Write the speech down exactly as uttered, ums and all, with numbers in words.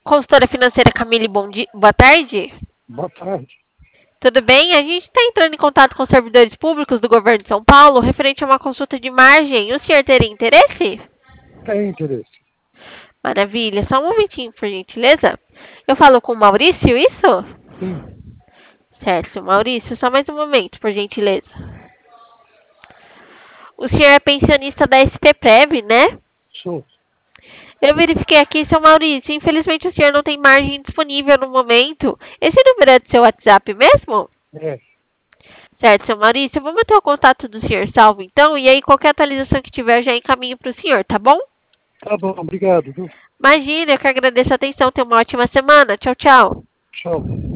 Consultora financeira Camille, bom dia. Boa tarde. Boa tarde. Tudo bem? A gente está entrando em contato com os servidores públicos do governo de São Paulo referente a uma consulta de margem. O senhor teria interesse? Tem interesse? Maravilha. Só um momentinho, por gentileza. Eu falo com o Maurício, isso? Sim. Certo, Maurício, só mais um momento, por gentileza. O senhor é pensionista da S P Prev, né? Sou. Eu verifiquei aqui, seu Maurício. Infelizmente, o senhor não tem margem disponível no momento. Esse número é do seu WhatsApp mesmo? É. Certo, seu Maurício. Eu vou manter o contato do senhor salvo, então. E aí, qualquer atualização que tiver, eu já encaminho para o senhor, tá bom? Tá bom, obrigado, viu? Imagina, eu que agradeço a atenção. Tenha uma ótima semana. Tchau, tchau. Tchau.